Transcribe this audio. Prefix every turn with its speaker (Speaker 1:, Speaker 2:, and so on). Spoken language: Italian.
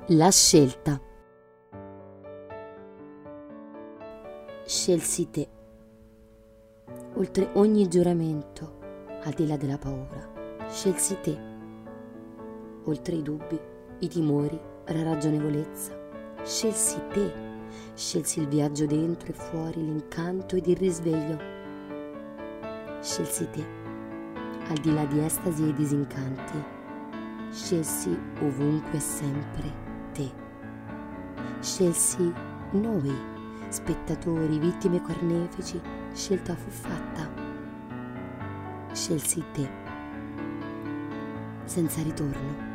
Speaker 1: La scelta. Scelsi te. Oltre ogni giuramento, al di là della paura, scelsi te. Oltre i dubbi, i timori, la ragionevolezza, scelsi te. Scelsi il viaggio dentro e fuori, l'incanto ed il risveglio. Scelsi te, al di là di estasi e disincanti. Scelsi ovunque e sempre te. Scelsi noi, spettatori, vittime e carnefici, scelta fu fatta. Scelsi te, senza ritorno.